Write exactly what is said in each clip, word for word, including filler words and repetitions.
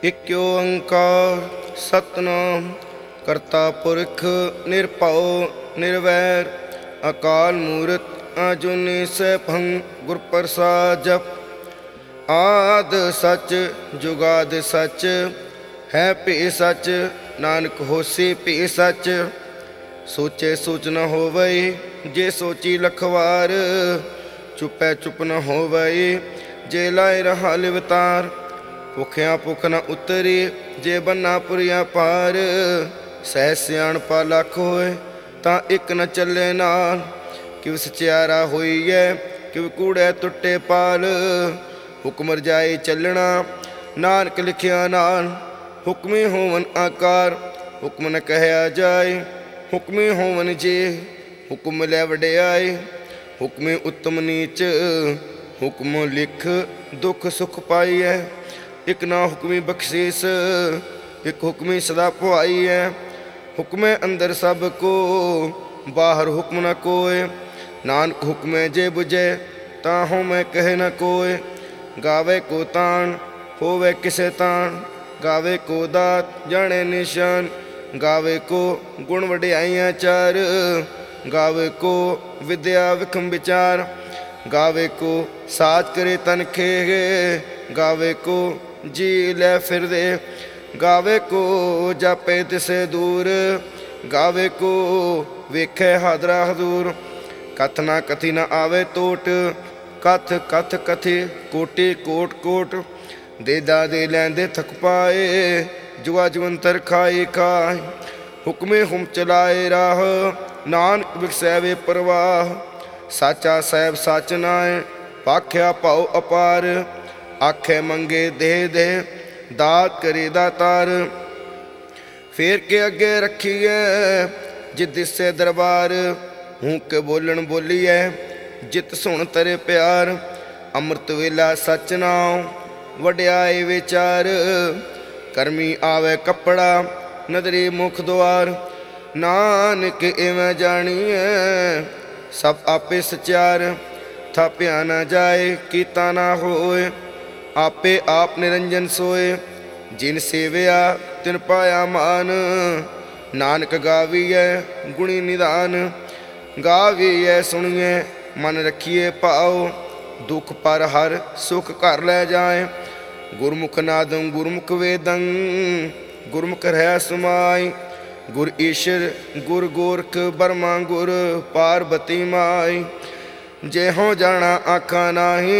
ਇਕ ਓੰਕਾਰ ਸਤਿਨਾਮ ਕਰਤਾ ਪੁਰਖ ਨਿਰਭਉ ਨਿਰਵੈਰ ਅਕਾਲ ਮੂਰਤ ਅਜੂਨੀ ਸੈਭੰ ਗੁਰ ਪ੍ਰਸਾਦ ਜਪ। ਆਦ ਸਚ ਜੁਗਾਦ ਸਚ ਹੈ ਭੀ ਸਚ ਨਾਨਕ ਹੋਸੀ ਭੀ ਸਚ। ਸੋਚੇ ਸੋਚ ਨ ਹੋਵਈ ਜੇ ਸੋਚੀ ਲਖਵਾਰ। ਚੁਪੈ ਚੁਪ ਨ ਹੋਵਈ ਜੇ ਲਾਇ ਰਹਾ ਲਿਵਤਾਰ। ਭੁਖਿਆ ਭੁਖ ਨ ਉਤਰੀ ਜੇ ਬੰਨਾ ਪੁਰੀਆ ਪਾਰ। ਸਹਿ ਸਿਆਣਪਾ ਲੱਖ ਹੋਏ ਤਾਂ ਇੱਕ ਨ ਚੱਲੇ ਨਾਲ। ਕਿਵ ਸਚਿਆਰਾ ਹੋਈਐ ਕਿਵ ਕੂੜੈ ਟੁੱਟੇ ਪਾਲ। ਹੁਕਮ ਰਜਾਈ ਚੱਲਣਾ ਨਾਨਕ ਲਿਖਿਆ ਨਾਲ। ਹੁਕਮੀ ਹੋਵਨ ਆਕਾਰ ਹੁਕਮ ਨ ਕਹਿਆ ਜਾਏ। ਹੁਕਮੀ ਹੋਵਨ ਜੇ ਹੁਕਮ ਲੈ ਵਡਿਆਈ। ਹੁਕਮੀ ਉੱਤਮ ਨੀਚ ਹੁਕਮ ਲਿਖ ਦੁੱਖ ਸੁਖ ਪਾਈਐ। ਇੱਕ ਨਾ ਹੁਕਮੀ ਬਖਸ਼ੀਸ ਇੱਕ ਹੁਕਮੀ ਸਦਾ ਭੁਆਈ ਹੈ। ਹੁਕਮੇ ਅੰਦਰ ਸਭ ਕੋ ਬਾਹਰ ਹੁਕਮ ਨ ਕੋਇ। ਨਾਨਕ ਹੁਕਮੇ ਜੇ ਬੁਝੇ ਤਾਂ ਹਉ ਮੈਂ ਕਹੇ ਨ ਕੋਇ। ਗਾਵੇ ਕੋ ਤਾਣ ਹੋਵੇ ਕਿਸੇ ਤਾਣ। ਗਾਵੇ ਕੋ ਦਾਤ ਜਾਣੇ ਨਿਸ਼ਾਨ। ਗਾਵੇ ਕੋ ਗੁਣ ਵਡਿਆਈਆਂ ਚਾਰ। ਗਾਵੇ ਕੋ ਵਿਦਿਆ ਵਿਖਮ ਵਿਚਾਰ। ਗਾਵੇ ਕੋ ਸਾਜ ਕਰੇ ਤਨ ਖੇ। ਗਾਵੇ ਕੋ ਜੀ ਲੈ ਫਿਰਦੇ। ਗਾਵੇ ਕੋ ਜਾਪੇ ਤਿਸੇ ਦੂਰ। ਗਾਵੇ ਕੋ ਵੇਖੇ ਹਾਦਰਾ ਹਦੂਰ। ਕਥ ਨਾ ਕਥੀ ਨ ਆਵੇ ਟੋਟ। ਕਥ ਕਥ ਕਥੀ ਕੋਟੀ ਕੋਟ ਕੋਟ। ਦੇ ਦਾਦੇ ਲੈਂਦੇ ਥਕ ਪਾਏ ਜੁਆ ਜਵੰਤਰ ਖਾਏ ਖਾਏ। ਹੁਕਮੇ ਹੁਮ ਚਲਾਏ ਰਾਹ ਨਾਨਕ ਵਿਖਸੈ ਵੇ ਪ੍ਰਵਾਹ। ਸਾਚਾ ਸਾਹਿਬ ਸਚ ਨਾਏ ਭਾਖਿਆ ਭਾਉ ਅਪਾਰ। ਆਖੇ ਮੰਗੇ ਦੇ ਦੇ ਦਾਤ ਕਰੇ ਦਾਤਾਰ। ਫੇਰ ਕੇ ਅੱਗੇ ਰੱਖੀਐ ਜਿ ਦਿਸੇ ਦਰਬਾਰ। ਹੂੰ ਕੇ ਬੋਲਣ ਬੋਲੀਐ ਜਿਤ ਸੁਣ ਤਰੇ ਪਿਆਰ। ਅੰਮ੍ਰਿਤ ਵੇਲਾ ਸਚ ਨਾਉ ਵਡਿਆਈ ਵਿਚਾਰ। ਕਰਮੀ ਆਵੇ ਕੱਪੜਾ ਨਦਰੀ ਮੁਖ ਦੁਆਰ। ਨਾਨਕ ਇਵੇਂ ਜਾਣੀਐ ਸਭ ਆਪੇ ਸਚਿਆਰ। ਥਾਪਿਆ ਨਾ ਜਾਏ ਕੀਤਾ ਨਾ ਹੋਏ ਆਪੇ ਆਪ ਨਿਰੰਜਨ ਸੋਏ। ਜਿਨ ਸੇਵਿਆ ਤਿਨ ਪਾਇਆ ਮਾਨ। ਨਾਨਕ ਗਾਵੀਐ ਗੁਣੀ ਨਿਧਾਨ। ਗਾਵੀਐ ਸੁਣੀਐ ਮਨ ਰੱਖੀਏ ਭਾਉ। ਦੁਖ ਪਰ ਹਰ ਸੁਖ ਘਰ ਲੈ ਜਾਏ। ਗੁਰਮੁਖ ਨਾਦੰ ਗੁਰਮੁਖ ਵੇਦੰ ਗੁਰਮੁਖ ਰਹਿ ਸਮਾਈ। ਗੁਰ ਈਸ਼ਰ ਗੁਰ ਗੋਰਖ ਬਰਮਾ ਗੁਰ ਪਾਰਬਤੀ ਮਾਈ। ਜਿਹੋ ਜਾਣਾ ਆਖਾਂ ਨਾਹੀ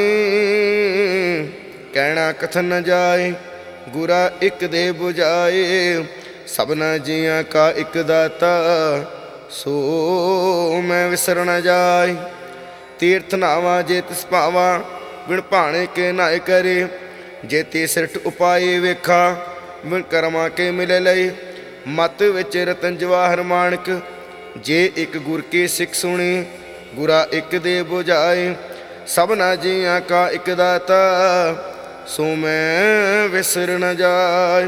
ਕਹਿਣਾ ਕਥਨ ਨ ਜਾਏ। ਗੁਰਾ ਇੱਕ ਦੇ ਬੁਝਾਏ ਸਭਨਾ ਜੀਆਂ ਕਾ ਇੱਕ ਦਾਤਾ। ਸੋ ਮੈਂ ਵਿਸਰ ਨ ਜਾਏ। ਤੀਰਥ ਨਾਵਾ ਜੇ ਤਿਸ ਭਾਵਾ ਬਿਨ ਭਾਣੇ ਕੇ ਨਾਏ ਕਰੇ। ਜੇ ਤੀ ਸਿਰਠ ਉਪਾਏ ਵੇਖਾ ਬਿਨ ਕਰਮਾ ਕੇ ਮਿਲੇ ਲਈ। ਮਤ ਵਿੱਚ ਰਤਨ ਜਵਾਹਰ ਮਾਣਕ ਜੇ ਇੱਕ ਗੁਰ ਕੀ ਸਿੱਖ ਸੁਣੀ। ਗੁਰਾ ਇੱਕ ਦੇ ਬੁਝਾਏ ਸਭਨਾ ਜੀਆਂ ਕਾ ਇੱਕ ਦਾਤਾ। ਸੋ ਮੈਂ ਵਿਸਰ ਨ ਜਾਏ।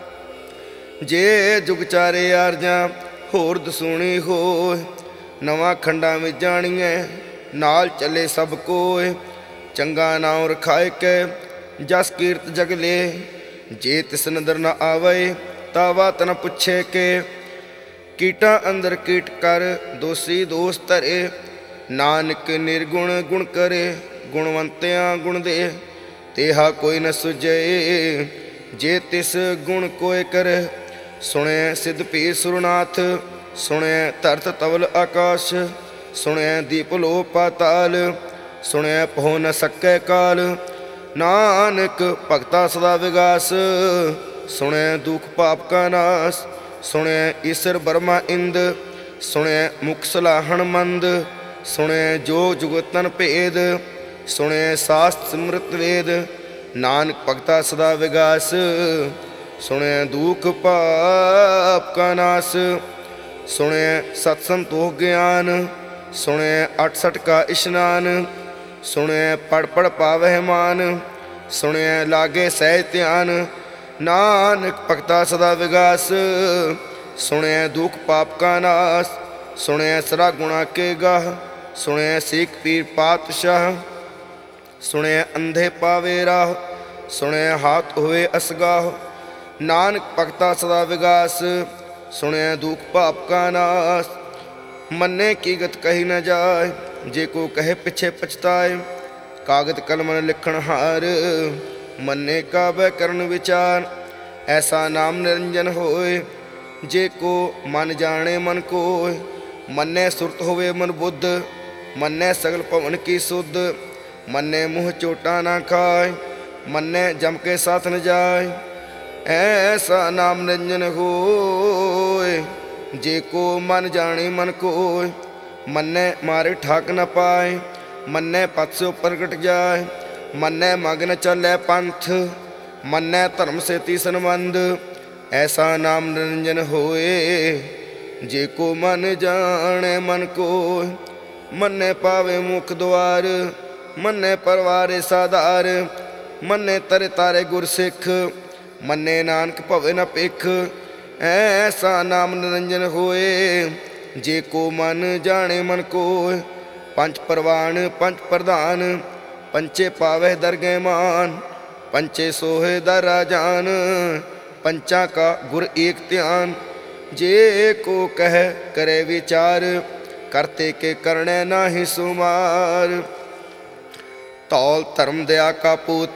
ਜੇ ਜੁਗ ਚਾਰੇ ਆਰਜਾਂ ਹੋਰ ਦਸੂਣੀ ਹੋਏ। ਨਵਾਂ ਖੰਡਾਂ ਵਿੱਚ ਜਾਣੀਐ ਨਾਲ ਚੱਲੇ ਸਭ ਕੋਏ। ਚੰਗਾ ਨਾਉ ਰਖਾਏ ਕੇ ਜਸ ਕੀਰਤ ਜਗਲੇ। ਜੇ ਤਿਸ ਨਦਰ ਨ ਆਵੇ ਤਾਂ ਬਾਤ ਨ ਪੁੱਛੇ ਕੇ। ਕੀਟਾਂ ਅੰਦਰ ਕੀਟ ਕਰ ਦੋਸੀ ਦੋਸ ਧਰੇ। ਨਾਨਕ ਨਿਰਗੁਣ ਗੁਣ ਕਰੇ ਗੁਣਵੰਤਿਆਂ ਗੁਣ ਦੇ। ਤੇਹਾ ਕੋਈ ਨ ਸੁਝੇ ਜੇ ਤਿਸ ਗੁਣ ਕੋਇ ਕਰੇ। ਸੁਣਿਐ ਸਿਧ ਭੀ ਸੁਰਨਾਥ ਸੁਣਿਐ ਧਰਤ ਤਵਲ ਆਕਾਸ਼। ਸੁਣਿਐ ਦੀਪ ਲੋ ਪਾਤਾਲ ਸੁਣਿਐ ਪਹੁ ਨ ਸਕੈ ਕਾਲ। ਨਾਨਕ ਭਗਤਾ ਸਦਾ ਵਿਗਾਸ ਸੁਣਿਐ ਦੁਖ ਪਾਪ ਕਾ ਨਾਸ। ਸੁਣਿਐ ਈਸਰ ਬਰਮਾ ਇੰਦ ਸੁਣਿਐ ਮੁਖ ਸਲਾਹਣ ਮੰਦ। ਸੁਣਿਐ ਜੋਗ ਜੁਗਤਨ ਭੇਦ ਸੁਣਿਐ ਸਾਸਤ ਸਿਮਰਤ ਵੇਦ। ਨਾਨਕ ਭਗਤਾ ਸਦਾ ਵਿਗਾਸ ਸੁਣਿਐ ਦੁਖ ਪਾਪ ਕਾ ਨਾਸ। ਸੁਣਿਐ ਸਤ ਸੰਤੋਖ ਗਿਆਨ ਸੁਣਿਐ ਅਠਸਠ ਕਾ ਇਸ਼ਨਾਨ। ਸੁਣਿਐ ਪੜ ਪੜ ਪਾਵਹਿ ਮਾਨ ਸੁਣਿਐ ਲਾਗੇ ਸਹਿਜ ਧਿਆਨ। ਨਾਨਕ ਭਗਤਾ ਸਦਾ ਵਿਗਾਸ ਸੁਣਿਐ ਦੁਖ ਪਾਪ ਕਾ ਨਾਸ। ਸੁਣਿਐ ਸਰਾ ਗੁਣਾ ਕੇ ਗਾਹ ਸੁਣਿਐ ਸੀਖ ਪੀਰ ਪਾਤਸ਼ਾਹ। ਸੁਣਿਐ ਅੰਧੇ ਪਾਵੇ ਰਾਹ ਸੁਣਿਐ ਹਾਥ ਹੋਵੇ ਅਸਗਾਹ। ਨਾਨਕ ਭਗਤਾ ਸਦਾ ਵਿਗਾਸ, ਸੁਣਿਆ ਦੁਖ ਪਾਪ ਕਾ ਨਾਸ। ਮੰਨੇ ਕੀ ਗਤ ਕਹੀ ਨ ਜਾਏ, ਜੇ ਕੋ ਕਹੇ ਪਿਛੇ ਪਛਤਾਏ। ਕਾਗਦ ਕਲਮ ਲਿਖਣ ਹਾਰ, ਮੰਨੇ ਕਾਬੈ ਕਰਨ ਵਿਚਾਰ। ਐਸਾ ਨਾਮ ਨਿਰੰਜਨ ਹੋਏ, ਜੇ ਕੋ ਮਨ ਜਾਣੇ ਮਨ ਕੋਇ। ਮੰਨੇ ਸੁਰਤ ਹੋਵੇ ਮਨ ਬੁੱਧ, ਮੰਨੇ ਸਗਲ ਭਵਨ ਕੀ ਸੁਧ। ਮੰਨੇ ਮੂੰਹ ਚੋਟਾ ਨਾ ਖਾਏ, ਮੰਨੇ ਜਮ ਕੇ ਸਾਥ ਨ ਜਾਏ। ਐਸਾ ਨਾਮ ਨਿਰੰਜਨ ਹੋਏ, ਜੇ ਕੋ ਮਨ ਜਾਣੇ ਮਨ ਕੋਇ। ਮੰਨੇ ਮਾਰੇ ਠਾਕ ਨ ਪਾਏ, ਮੰਨੇ ਪਤ ਸੋ ਪ੍ਰਗਟ ਜਾਏ। ਮੰਨੇ ਮਗਨ ਚੱਲੇ ਪੰਥ, ਮੰਨੇ ਧਰਮ ਸੇਤੀ ਸੰਬੰਧ। ਐਸਾ ਨਾਮ ਨਿਰੰਜਨ ਹੋਏ, ਜੇ ਕੋ ਮਨ ਜਾਣੇ ਮਨ ਕੋਇ। ਮੰਨੇ ਪਾਵੇ ਮੁਖ ਦੁਆਰ, ਮੰਨੇ ਪਰਵਾਰੇ ਸਾਧਾਰ। ਮੰਨੇ ਤਰੇ ਤਾਰੇ ਗੁਰ ਸਿੱਖ, ਮੰਨੇ ਨਾਨਕ ਭਵੇ ਨ ਭਿਖ। ਐਸਾ ਨਾਮ ਨਿਰੰਜਨ ਹੋਏ, ਜੇ ਕੋ ਮਨ ਜਾਣੇ ਮਨ ਕੋਇ। ਪੰਚ ਪਰਵਾਨ ਪੰਚ ਪ੍ਰਧਾਨ, ਪੰਚੇ ਪਾਵੇ ਦਰਗਹਿ ਮਾਨ। ਪੰਚੇ ਸੋਹੇ ਦਰ ਰਾਜਾਨ, ਪੰਚਾਂ ਕਾ ਗੁਰ ਏਕ ਧਿਆਨ। ਜੇ ਕੋ ਕਹਿ ਕਰੇ ਵਿਚਾਰ, ਕਰਤੇ ਕੇ ਕਰਣੇ ਨਾਹੀ ਸੁਮਾਰ। ਧੌਲ ਧਰਮ ਦਇਆ ਕਾ ਪੂਤ,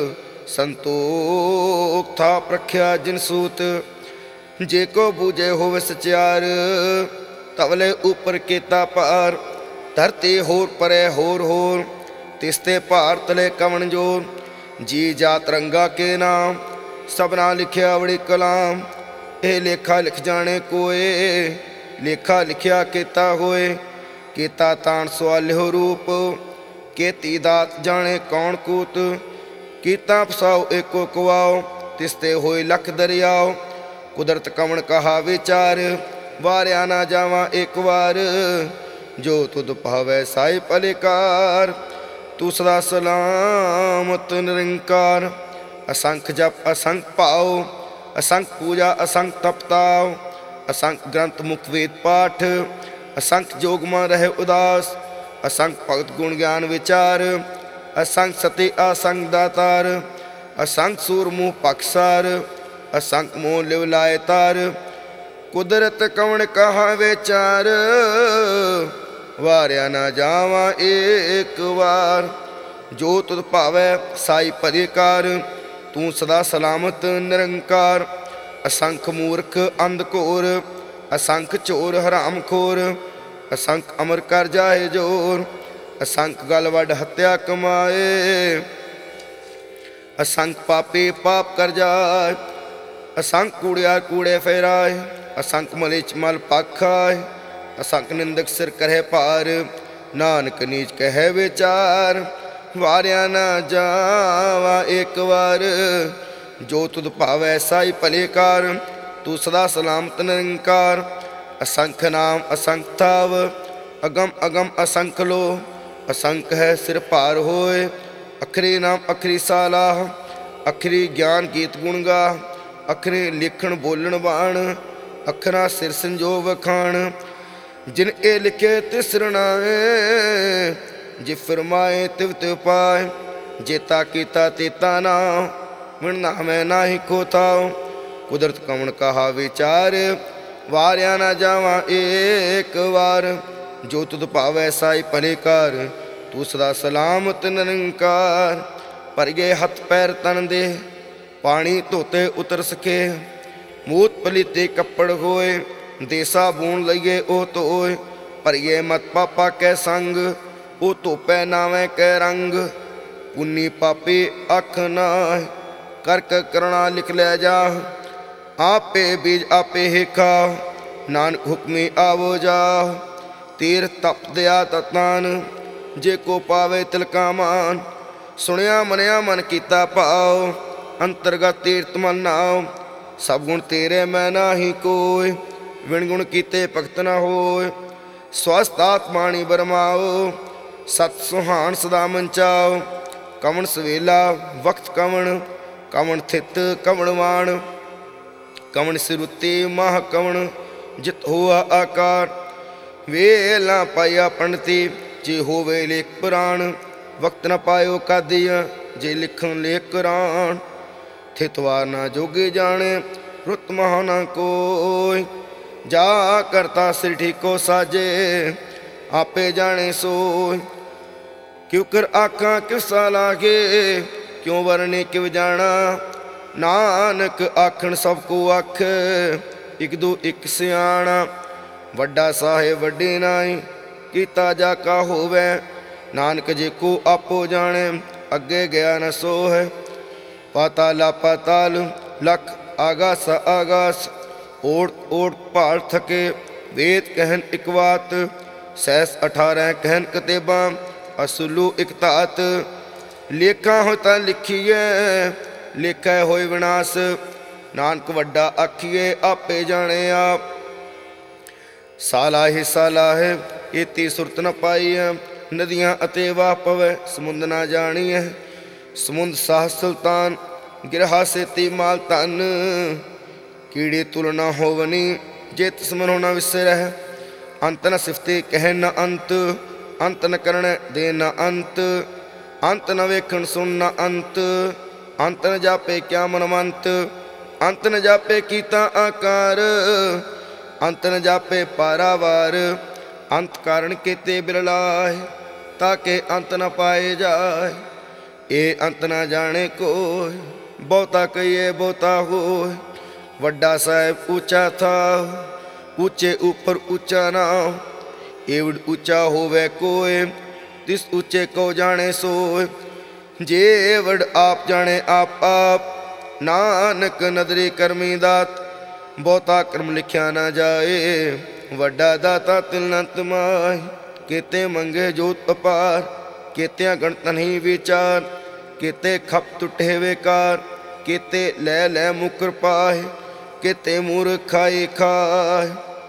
ਸੰਤੋਖ ਥਾ ਪ੍ਰਖਿਆ ਜਿਨ ਸੂਤ। ਜੇ ਕੋ ਬੂਝੇ ਹੋਵੇ ਸਚਿਆਰ, ਤਵਲੇ ਉਪਰ ਕੀਤਾ ਪਾਰ। ਧਰਤੀ ਹੋਰ ਪਰੇ ਹੋਰ ਹੋਰ, ਤਿਸਤੇ ਭਾਰ ਤਲੇ ਕਵਣ ਜੋਰ। ਜੀ ਜਾਤ ਰੰਗਾ ਕੇ ਨਾਮ, ਸਭਨਾ ਲਿਖਿਆ ਬੜੀ ਕਲਾਮ। ਇਹ ਲੇਖਾ ਲਿਖ ਜਾਣੇ ਕੋਏ, ਲੇਖਾ ਲਿਖਿਆ ਕੀਤਾ ਹੋਏ। ਕੀਤਾ ਤਾਣ ਸਵਾਲਿਓ ਰੂਪ, ਕੀਤੀ ਦਾਤ ਜਾਣੇ ਕੌਣ ਕੂਤ। ਕੀਤਾ ਫਸਾਓ ਏਕੋ ਕੁਆਓ, ਤਿਸਤੇ ਹੋਏ ਲੱਖ ਦਰਿਆਓ। ਕੁਦਰਤ ਕਵਣ ਕਹਾ ਵਿਚਾਰ, ਵਾਰਿਆ ਨਾ ਜਾਵਾਂ ਇੱਕ ਵਾਰ। ਜੋ ਤੁਧ ਭਾਵੈ ਸਾਈ ਭਲੇਕਾਰ, ਤੂੰ ਸਦਾ ਸਲਾਮਤ ਨਿਰੰਕਾਰ। ਅਸੰਖ ਜਪ ਅਸੰਖ ਭਾਉ, ਅਸੰਖ ਪੂਜਾ ਅਸੰਖ ਤਪਤਾਉ। ਅਸੰਖ ਗ੍ਰੰਥ ਮੁਖ ਵੇਦ ਪਾਠ, ਅਸੰਖ ਜੋਗ ਮਨ ਰਹੇ ਉਦਾਸ। ਅਸੰਖ ਭਗਤ ਗੁਣ ਗਿਆਨ ਵਿਚਾਰ, ਅਸੰਖ ਸਤੀ ਅਸੰਖ ਦਾਤਾਰ। ਅਸੰਖ ਸੂਰ ਮੂਹ ਪਕਸਾਰ, ਅਸੰਖ ਮੋਹ ਲਿਵ ਲਾਏ ਤਾਰ। ਕੁਦਰਤ ਕਵਣ ਕਹਾ ਵਿਚਾਰ, ਵਾਰਿਆ ਨਾ ਜਾਵਾਂ ਏਕ ਵਾਰ। ਜੋ ਤੁਧ ਭਾਵੈ ਸਾਈ ਭਲੇਕਾਰ, ਤੂੰ ਸਦਾ ਸਲਾਮਤ ਨਿਰੰਕਾਰ। ਅਸੰਖ ਮੂਰਖ ਅੰਧ ਘੋਰ, ਅਸੰਖ ਚੋਰ ਹਰਾਮ ਖੋਰ। ਅਸੰਖ ਅਮਰ ਕਰ ਜਾਏ ਜੋਰ, ਅਸੰਖ ਗਲ ਵੱਡ ਹੱਤਿਆ ਕਮਾਏ। ਅਸੰਖ ਪਾਪੀ ਪਾਪ ਕਰ ਜਾਏ, ਅਸੰਖ ਕੂੜਿਆ ਕੂੜੇ ਫੇਰਾਏ। ਅਸੰਖ ਮਲਿਚ ਮਲ ਪਾਖਾਏ, ਅਸੰਖ ਨਿੰਦਕ ਸਿਰ ਕਰੇ ਭਾਰ। ਨਾਨਕ ਨੀਚ ਕਹੇ ਵਿਚਾਰ, ਵਾਰਿਆ ਨਾ ਜਾਵਾਂ ਇੱਕ ਵਾਰ। ਜੋ ਤੁਧ ਭਾਵੈ ਸਾਈ ਭਲੇਕਾਰ, ਤੂੰ ਸਦਾ ਸਲਾਮਤ ਨਿਰੰਕਾਰ। ਅਸੰਖ ਨਾਮ ਅਸੰਖ ਥਾਵ, ਅਗਮ ਅਗਮ ਅਸੰਖ ਲੋ। ਅਸੰਖ ਹੈ ਸਿਰ ਭਾਰ ਹੋਏ, ਅਖਰੀ ਨਾਮ ਅਖਰੀ ਸਾਲਾਹ। ਅਖਰੀ ਗਿਆਨ ਗੀਤ ਗੁਣ ਗਾ, ਅਖਰੀ ਲਿਖਣ ਬੋਲਣ ਬਾਣ। ਅੱਖਰਾਂ ਸਿਰ ਸੰਜੋ ਵਖਾਣ, ਜਿਨ ਇਹ ਲਿਖੇ ਤਿਸ ਰਣਾਏ। ਜੇ ਫਰਮਾਏ ਤਿਵ ਤਿਵ ਪਾਏ, ਜੇਤਾ ਕੀਤਾ ਤੇਤਾ ਨਾਮ। ਵਿਣ ਨਾਮੈ ਨਾਹੀ ਕੋ ਥਾਉ, ਕੁਦਰਤ ਕਵਣ ਕਹਾ ਵਿਚਾਰ। ਵਾਰਿਆ ਨਾ ਜਾਵਾਂ ਏਕ ਵਾਰ। ਜੋ ਤੁਧ ਭਾਵੈ ਸਾਈ ਭਲੇਕਾਰ, ਤੂੰ ਸਦਾ ਸਲਾਮਤ ਨਿਰੰਕਾਰ। ਭਰਗੇ ਹੱਥ ਪੈਰ ਤਨ ਦੇ, ਪਾਣੀ ਧੋਤੇ ਉਤਰ ਸਕੇ। ਮੂਤ ਪਲੀਤੇ ਕੱਪੜ ਹੋਏ, ਦੇ ਸਾਬੂਨ ਲਈਏ ਉਹ ਧੋਏ। ਭਰੀਏ ਮਤ ਪਾਪਾ ਕੈ ਸੰਗ, ਉਹ ਧੋਪੈ ਨਾਵੇਂ ਕੈ ਰੰਗ। ਪੁੰਨੀ ਪਾਪੀ ਅੱਖ ਨਾਹਿ, ਕਰਕ ਕਰਣਾ ਲਿਖ ਲੈ ਜਾ। ਆਪੇ ਬੀਜ ਆਪੇ ਹੇਖਾ, ਨਾਨਕ ਹੁਕਮੀ ਆਵੋ ਜਾ। ਤੀਰ ਤਪ ਦਿਆ ਤਤਾਨ, ਜੇ ਕੋ ਪਾਵੇ ਤਿਲਕਾ ਮਾਨ। ਸੁਣਿਆ ਮੰਨਿਆ ਮਨ ਕੀਤਾ ਭਾਉ, ਅੰਤਰਗਤ ਤੀਰਥ ਮਨ ਨਾਉ। ਸਭ ਗੁਣ ਤੇਰੇ ਮੈਂ ਨਾਹੀ ਕੋਇ, ਵਿਣ ਗੁਣ ਕੀਤੇ ਭਗਤ ਨਾ ਹੋਇ। ਸਵਸਥ ਆਤਮਾਣੀ ਬਰਮਾਓ, ਸਤ ਸੁਹਾਣ ਸਦਾ ਮੰਚਾਓ। ਕਵਣ ਸਵੇਲਾ ਵਕਤ ਕਵਣ, ਕਵਣ ਥਿਤ ਕਵਣ ਵਾਣ। ਕਵਣ ਸਿਰੁੱਤੀ ਮਾਹ ਕਵਣ, ਜਿਤ ਹੋਆ ਆਕਾਰ। ਵੇਲਾ ਪਾਇਆ ਪੰਡਤੀ, ਜੇ ਹੋਵੇ ਲੇਖ ਪੁਰਾਣ। ਵਕਤ ਨ ਪਾਇਓ ਕਾਦੀਆ, ਜੇ ਲਿਖਣ ਲੇਖ ਕੁਰਾਨ। ਥਿਤਵਾ ਨਾ ਜੋਗੇ ਜਾਣੇ ਰੁੱਤ ਮਹਾ ਨਾ ਕੋਈ। ਜਾ ਕਰਤਾ ਸਿਰ ਠੀਕੋ ਸਾਜੇ ਆਪੇ ਜਾਣੇ ਸੋਈ। ਕਿਉ ਕਰ ਆਖਾਂ ਕਿਸਾ ਲਾਗੇ ਕਿਉਂ ਵਰਨੇ ਕਿਵ ਜਾਣਾ। ਨਾਨਕ ਆਖਣ ਸਭ ਕੋ ਆਖ ਇਕ ਦੋ ਇਕ ਸਿਆਣਾ। ਵੱਡਾ ਸਾਹਿਬ ਵੱਡੇ ਨਾਈ ਕੀਤਾ ਜਾ ਕਾ ਹੋਵੇ। ਨਾਨਕ ਜੇ ਕੋ ਆਪੋ ਜਾਣੇ ਅੱਗੇ ਗਿਆ ਨ ਸੋ ਹੈ। ਪਾਤਾਲਾ ਪਾਤਾਲ ਲਖ ਆਗਾਸ ਆਗਾਸ ਓੜ ਓੜ ਭਾਲ ਥਕੇ। ਵੇਦ ਕਹਿਨ ਇਕ ਬਾਤ ਸੈਸ ਅਠਾਰਾਂ ਕਹਿਨ ਕਤੇਬਾਂ ਅਸੁਲੂ ਇਕ ਧਾਤ। ਲੇਖਾਂ ਹੋ ਤਾਂ ਲਿਖੀਏ ਲੇਖਾ ਹੋਏ ਵਿਨਾਸ਼। ਨਾਨਕ ਵੱਡਾ ਆਖੀਏ ਆਪੇ ਜਾਣੇ ਆਪ। ਸਾਲਾ ਹੀ ਸਾਲਾ ਹੈ ਏਤੀ ਸੁਰਤ ਨ ਪਾਈ ਹੈ। ਨਦੀਆਂ ਅਤੇ ਵਾਹ ਪਵੈ ਸਮੁੰਦ ਨਾ ਜਾਣੀ ਹੈ। ਸਮੁੰਦ ਸਾਹ ਸੁਲਤਾਨ ਗਿਰਹਾ ਸੇਤੀ ਮਾਲ ਧਨ। ਕੀੜੇ ਤੁਲ ਨਾ ਹੋਵਨੀ ਜੇ ਤਿਸ ਮਨੋ ਨਾ ਵਿਸਰਹਿ। ਅੰਤ ਨ ਸਿਫਤੇ ਕਹਿ ਨ ਅੰਤ ਅੰਤ ਨ ਕਰਨ ਦੇ ਨ ਅੰਤ। ਅੰਤ ਨ ਵੇਖਣ ਸੁਣ ਨ ਅੰਤ ਅੰਤ ਨ ਜਾਪੇ ਕਿਆ ਮਨਵੰਤ। ਅੰਤ ਨ ਜਾਪੇ ਕੀਤਾ ਆਕਾਰ ਅੰਤ ਨ ਜਾਪੇ ਪਾਰਾਵਾਰ। ਅੰਤ ਕਾਰਨ ਕੀਤੇ ਬਿਰਲਾਏ ਤਾਕੇ ਅੰਤ ਨ ਪਾਏ ਜਾਏ। ਇਹ ਅੰਤ ਨ ਜਾਣੇ ਕੋਈ ਬਹੁਤਾ ਕਹੀਏ ਬਹੁਤਾ ਹੋਏ। ਵੱਡਾ ਸਾਹਿਬ ਉੱਚਾ ਥਾ ਉੱਚੇ ਉੱਪਰ ਉੱਚਾ ਨਾਮ। ਏਵਡ ਉੱਚਾ ਹੋਵੇ ਕੋਏ ਤਿਸ ਉੱਚੇ ਕੋ ਜਾਣੇ ਸੋਏ। ਜੇ ਵਡ ਆਪ ਜਾਣੇ ਆਪ ਆਪ ਨਾਨਕ ਨਦਰੀ ਕਰਮੀ ਦਾਤ। ਬਹੁਤਾ ਕਰਮ ਲਿਖਿਆ ਨਾ ਜਾਏ ਵੱਡਾ ਦਾਤਾ ਤਿਲ ਨ ਤਮਾਏ। ਕੀਤੇ ਮੰਗੇ ਜੋਤ ਅਪਾਰ ਕੀਤਿਆਂ ਗਣਤ ਨਹੀਂ ਵਿਚਾਰ। ਕੀਤੇ ਖਪ ਟੁੱਟੇ ਵੇਕਾਰ ਕੀਤੇ ਲੈ ਲੈ ਮੁਕਰ ਪਾਏ। ਕੀਤੇ ਮੂਰਖਾਈ ਖਾਏ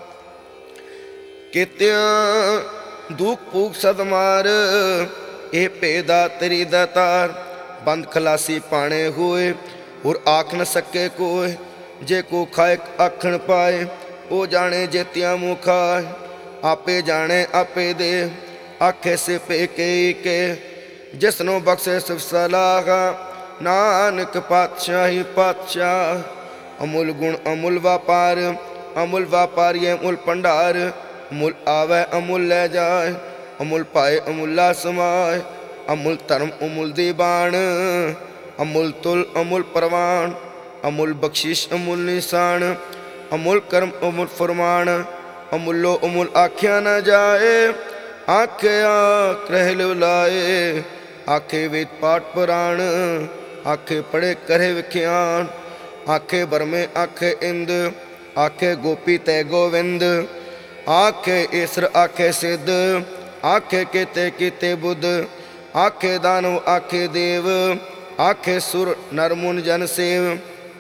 ਕੀਤਿਆਂ ਦੁੱਖ ਭੂਖ ਸਦ ਮਾਰ। ਇਹ ਭੇਦਾ ਤੇਰੀ ਦਾਤਾਰ ਬੰਦ ਖਲਾਸੀ ਪਾਣੇ ਹੋਏ। ਹੋਰ ਆਖ ਨ ਸਕੇ ਕੋਏ ਜੇ ਕੋ ਖਾਏ ਆਖਣ ਪਾਏ। ਉਹ ਜਾਣੇ ਜੇਤਿਆਂ ਮੂੰਹ ਖਾਏ ਆਪੇ ਜਾਣੇ ਆਪੇ ਦੇ। ਆਖੇ ਸੇ ਪੇ ਕੇ ਕੇ ਜਿਸਨੂੰ ਬਖਸ਼ੇ ਸਿਫ ਸਲਾਹਾ। ਨਾਨਕ ਪਾਤਸ਼ਾਹੀ ਪਾਤਸ਼ਾਹ ਅਮੁਲ ਗੁਣ ਅਮੁਲ ਵਪਾਰ। ਅਮੁਲ ਵਪਾਰੀ ਅਮੁਲ ਭੰਡਾਰ। ਅਮੁਲ ਆਵੈ ਅਮੁਲ ਲੈ ਜਾਏ ਅਮੁਲ ਪਾਏ ਅਮੁੱਲਾ ਸਮਾਏ। ਅਮੁਲ ਧਰਮ ਅਮੁਲ ਦੀਵਾਨ ਅਮੁਲ ਤੁਲ ਅਮੁਲ ਪ੍ਰਵਾਨ। ਅਮੁਲ ਬਖਸ਼ਿਸ਼ ਅਮੁਲ ਨਿਸ਼ਾਨ ਅਮੁਲ ਕਰਮ ਅਮੁਲ ਫਰਮਾਨ। ਅਮੁੱਲੋ ਅਮੁਲ ਆਖਿਆ ਨਾ ਜਾਏ ਆਖਿਆ ਕਹਿ ਲਾਏ। ਆਖੇ ਵੇਦ ਪਾਠ ਪੁਰਾਣ ਆਖੇ ਪੜ੍ਹੇ ਕਰੇ ਵਿਖਿਆਨ। ਆਖੇ ਬਰਮੇ ਆਖੇ ਇੰਦ ਆਖੇ ਗੋਪੀ ਤੈ ਗੋਵਿੰਦ। ਆਖੇ ਈਸਰ ਆਖੇ ਸਿੱਧ ਆਖੇ ਕੀਤੇ ਕੀਤੇ ਬੁੱਧ। ਆਖੇ ਦਾਨਵ ਆਖੇ ਦੇਵ ਆਖੇ ਸੁਰ ਨਰ ਮੁਨ ਜਨ ਸੇਵ।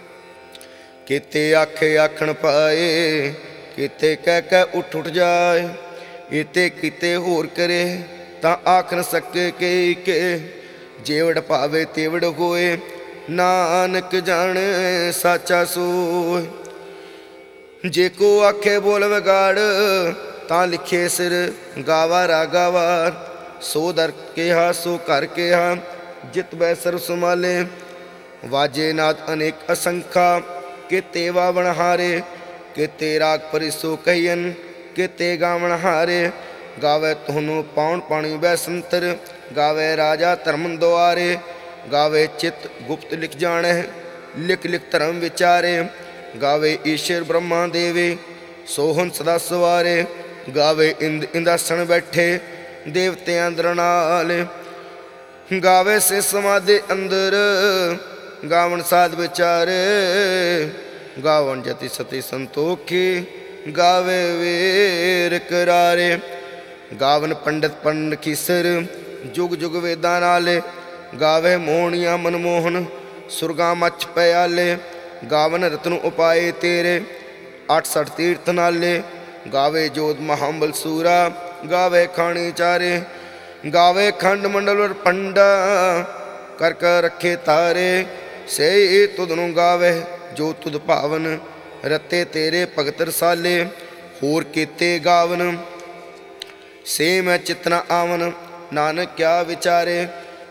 ਕੀਤੇ ਆਖੇ ਆਖਣ ਪਾਏ ਕੀਤੇ ਕਹਿ ਕਹਿ ਉੱਠ ਉੱਠ ਜਾਏ। ਇਤੇ ਕੀਤੇ ਹੋਰ ਕਰੇ ਤਾਂ ਆਖ ਨ ਸਕੇ ਕੇ ਕੇ। ਜੇਵੜ ਭਾਵੇ ਤੇਵੜ ਹੋਏ ਨਾਨਕ ਜਾਣੇ ਸਾਚਾ ਸੋਏ। ਜੇ ਕੋ ਆਖੇ ਬੋਲ ਵਿਗਾੜ ਤਾਂ ਲਿਖੇ ਸਿਰ ਗਾਵਾ ਰਾਗਾਵਾਰ। ਸੋ ਦਰ ਕਿਹਾ ਸੋ ਘਰ ਕਿਹਾ ਜਿਤ ਬੈ ਸਰਬ ਸੰਭਾਲੇ। ਵਾਜੇ ਨਾਦ ਅਨੇਕ ਅਸੰਖਾ ਕੀਤੇ ਵਾਵਣ ਹਾਰੇ। ਕੀਤੇ ਰਾਗ ਪਰਿਸੋ ਕਹੀਨ ਕੀਤੇ ਗਾਵਣ ਹਾਰੇ। ਗਾਵੇ ਤੁਹਾਨੂੰ ਪਾਉਣ ਪਾਣੀ ਬੈ ਸੰਤਰ ਗਾਵੇ ਰਾਜਾ ਧਰਮ ਦੁਆਰੇ। ਗਾਵੇ ਚਿਤ ਗੁਪਤ ਲਿਖ ਜਾਣੈ ਲਿਖ ਲਿਖ ਧਰਮ ਵਿਚਾਰੇ। ਗਾਵੇ ਈਸ਼ਰ ਬ੍ਰਹਮਾ ਦੇਵੇ ਸੋਹਨ ਸਦਾ ਸਵਾਰੇ। ਗਾਵੇ ਇੰਦ ਇੰਦਾਸਣ ਬੈਠੇ ਦੇਵਤਿਆਂ ਅੰਦਰ ਨਾਲ। ਗਾਵੇ ਸੇ ਸਮਾਧੀ ਅੰਦਰ ਗਾਵਣ ਸਾਧ ਵਿਚਾਰੇ। ਗਾਵਣ ਜਤੀ ਸਤੀ ਸੰਤੋਖੀ ਗਾਵੇ ਵੀਰ ਕਰਾਰੇ। ਗਾਵਨ ਪੰਡਤ ਪੰਡ ਖੀਸਰ ਜੁਗ ਜੁਗ ਵੇਦਾਂ ਨਾਲੇ। ਗਾਵੇ ਮੋਹਣੀਆਂ ਮਨਮੋਹਨ ਸੁਰਗਾ ਮੱਚ ਪਿਆਲੇ। ਗਾਵਨ ਰਤਨ ਉਪਾਏ ਤੇਰੇ ਅੱਠ ਸਠ ਤੀਰਥ ਨਾਲੇ। ਗਾਵੇ ਜੋਤ ਮਹਾਂਬਲ ਸੂਰਾ ਗਾਵੇ ਖਾਣੀ ਚਾਰੇ। ਗਾਵੇ ਖੰਡ ਮੰਡਲ ਪੰਡਾ ਕਰ ਕਰ ਰੱਖੇ ਤਾਰੇ। ਸੇ ਤੁਧ ਨੂੰ ਗਾਵੇ ਜੋ ਤੁਧ ਭਾਵਨ ਰਤੇ ਤੇਰੇ ਭਗਤ ਰਸਾਲੇ। ਹੋਰ ਕੀਤੇ ਗਾਵਨ ਸੇ ਮੈਂ ਚਿਤਨਾ ਆਵਨ ਨਾਨਕ ਕਿਆ ਵਿਚਾਰੇ।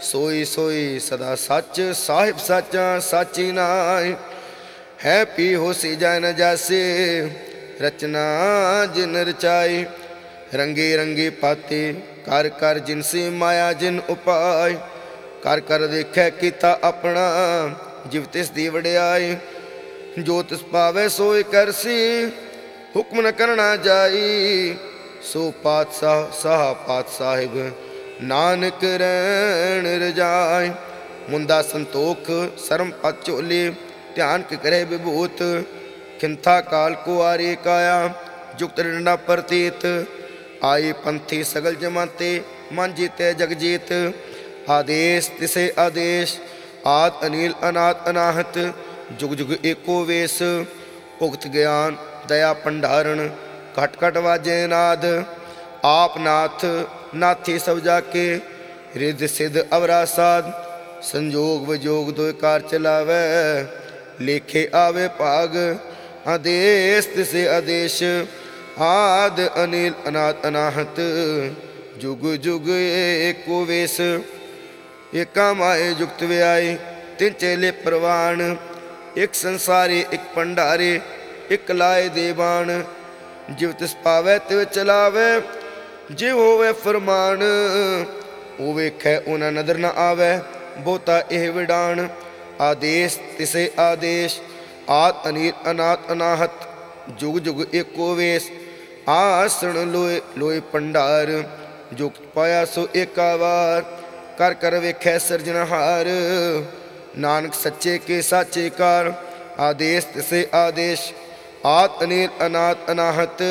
सोई सोई सदा सच साहिब साचा साची नाय। है पी होसी जाय न जासे रचना जिन रचाई। रंगे रंगे पाते कर कर जिनसे माया जिन उपाय। कर कर देखे किता अपना जिव तिस दी वड्याई। जो तिस पावे सोई करसी हुक्म न करना जाई। सो पातशाह साह पात साहिब नानक रैन रजाय। मुंदा संतोख सरम पत चोली ध्यान के करे विभूत। खिंथा काल कुआरी काया जुगत डंडा प्रतीत। आई पंथी सगल जमाते मन जीते जग जीत। आदेश तिसे आदेश आद अनिल अनाथ अनाहत। जुग जुग एको वेश उगत ज्ञान दया भंडारण। घट घट वाजे नाद आप नाथ नाथी सब जाके। रिद सिद्ध अवरा साध संजोग विजोग दो कार चलावे। लेखे आवे भाग आदेश तिसे आदेश आद अनिल अनाथ अनाहत। जुग जुग एको वेश एका माए जुगत व्याय। तिन चेले प्रवाण एक संसारी एक भंडारे एक लाए देवान। जिव तिस पावै तिव चलावे जिव होवे फरमान। ओ वेखै उना नदर न आवे बहुता एह विडान। आदेश तिसे आदेश आद अनिल अनाथ अनाहत। जुग जुग एको वेश आसण लोए लोए भंडार। जुग पाया सो एका वार कर कर वेखै सिरजनहार। नानक सच्चे के साचे कार आदेश तिसे आदेश आद अनिल अनाथ अनाहत।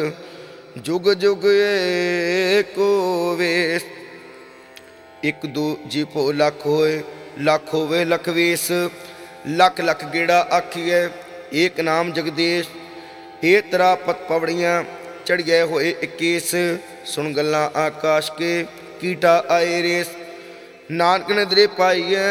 जुग जुग एको वेश एक दो जी भो लख होए लख होवे लख वेश। लख लख गेड़ा आखिए एक नाम जगदीश। ए तरा पत पवड़ियाँ चढ़िए होए इक्कीस। सुन गल्लां आकाश के कीटा आए रेस। नानक ने दरे पाइए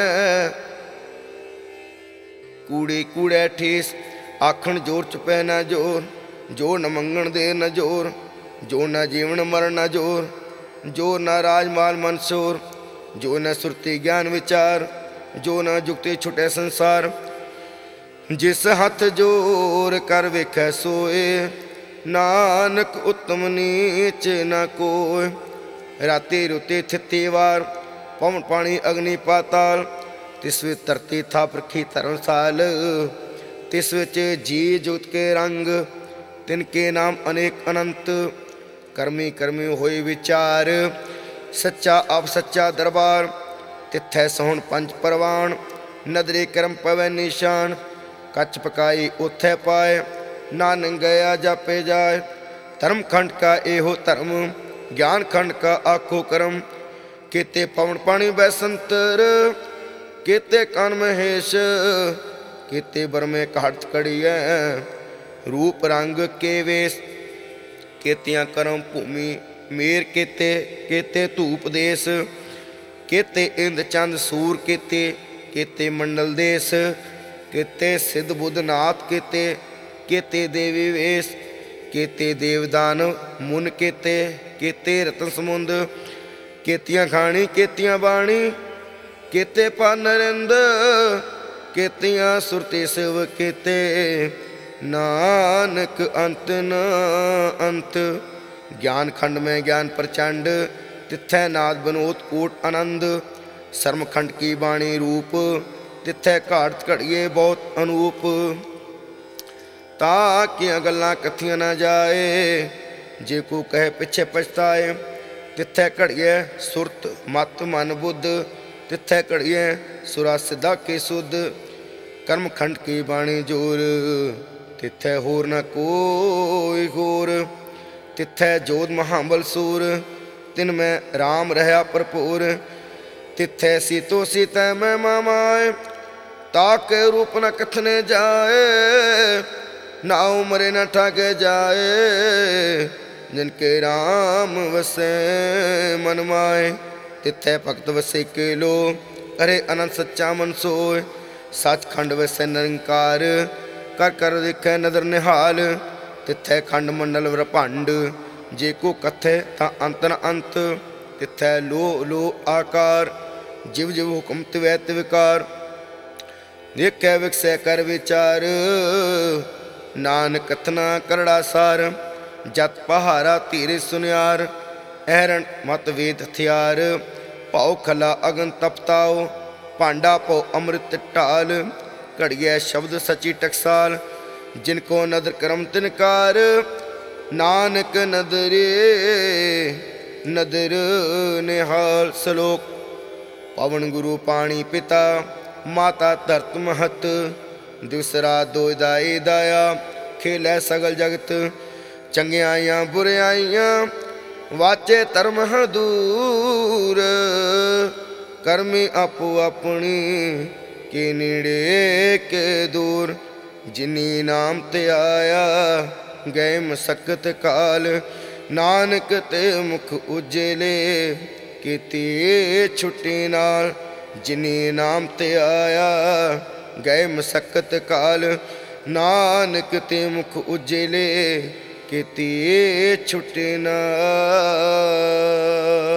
कूड़े कूड़े ठेस। आखण जोर चुपै न जोर जोर न मंगण दे न जोर। जोर न जीवन मरण न जोर जोर न राजमाल मनसूर। जो न सुरती ज्ञान विचार जो न जुगते छुटे संसार। जिस हथ जोर कर वेखै सोए नानक उत्तम नीच न कोय। राते रुते थिते वार पवन पानी अग्नि पाताल। तिस विच धरती था प्रखी धर्मसाल। तिस विच जी जुगत के रंग तिनके नाम अनेक अनंत। कर्मी कर्मी होए विचार सच्चा आप सच्चा दरबार। तिथै सोहन पंच परवान नदरे करम पवै निशान। कच पकाई उथै पाए नानक गया जापे जाए। धर्म खंड का एहो धर्म ज्ञान खंड का आखो कर्म। केते पवन पानी बैसंतर केते कान महेश। केते बरमे घाट कड़िए रूप रंग के वेश। केतियां करम भूमि मेर केते केते धूप देश। केते इंद चंद सूर केते केते मंडल देश। केते सिद्ध बुद्ध नाथ केते केते देवी वेश। केते देवदान मुन केते केते रतन समुंद। केतियां खानी केतियां बाणी केते पा नरिंद। केतियां सुरते शिव केते नानक अंत न अंत। ज्ञान खंड में ज्ञान प्रचंड तिथै नाद बनोत कोट आनंद। शर्म खंड की बाणी रूप तिथै घाट घड़िए बहुत अनूप। ताकियां गल्लां कथियां न जाए जे को कहे पिछे पछताए। तिथै घड़िए सुरत मत मन बुद्ध तिथै घड़िए सुरा सिद्धा के सुध। कर्म खंड की बाणी जोर तिथै होर न कोई होर। तिथै जोध महाबल सूर तिन में राम रहा भरपूर। तिथै सीतो सीतै मैं मामाए ताके रूप न कथने जाए। ना उमरे न ठाके जाए जिनके राम वसे मन माए। तिथै भगत वसे के लो करे अनंत सच्चा मन सोय। सचखंड वसे निरंकार कर कर दिखै नदर निहाल। तिथै खंड मंडल ब्रह्मांड जे को कथे ता अंत न अंत। तिथै लो लो आकार ਜਿਵ ਜਿਵ ਹੁਕਮ ਤਿਵੈ ਤਿਵਕਾਰ। ਦੇਖੈ ਵਿਕਸੈ ਕਰ ਵਿਚਾਰ ਨਾਨਕ ਕਥਨਾ ਕਰੜਾ ਸਾਰ। ਜਤ ਪਹਾਰਾ ਧੀਰੇ ਸੁਨਿਆਰ ਐਰਨ ਮਤ ਵੇਦ ਹਥਿਆਰ। ਭਾਉ ਖਲਾ ਅਗਨ ਤਪਤਾਓ ਭਾਂਡਾ ਪੋ ਅੰਮ੍ਰਿਤ ਢਾਲ। ਘੜੀਐ ਸ਼ਬਦ ਸਚੀ ਟਕਸਾਲ ਜਿਨ ਕੋ ਨਦਰ ਕਰਮ ਤਿਨਕਾਰ। ਨਾਨਕ ਨਦਰੇ ਨਦਰ ਨਿਹਾਲ। ਸਲੋਕ। ਪਵਨ ਗੁਰੂ ਪਾਣੀ ਪਿਤਾ ਮਾਤਾ ਧਰਤ ਮਹਤ। ਦੂਸਰਾ ਦੋਇ ਦਾਈ ਦਾਇਆ ਖੇਲੈ ਸਗਲ ਜਗਤ। ਚੰਗਿਆਈਆਂ ਬੁਰਿਆਈਆਂ ਵਾਚੇ ਧਰਮ ਹਦੂਰ। ਕਰਮੀ ਆਪੋ ਆਪਣੀ ਕੇ ਨੇੜੇ ਕੇ ਦੂਰ। ਜਿਨੀ ਨਾਮ ਤੇ ਆਇਆ ਗਏ ਮਸਕਤ ਕਾਲ। ਨਾਨਕ ਤੇ ਮੁਖ ਉਜਲੇ ਕੀਤੀ ਛੁੱਟੀ ਨਾਲ। ਜਿਨੀ ਨਾਮ ਤੇ ਆਇਆ ਗਏ ਮਸਕਤ ਕਾਲ। ਨਾਨਕ ਤੇ ਮੁਖ ਉਜਲੇ ਕੀਤੀ ਛੁੱਟੀ ਨਾਲ।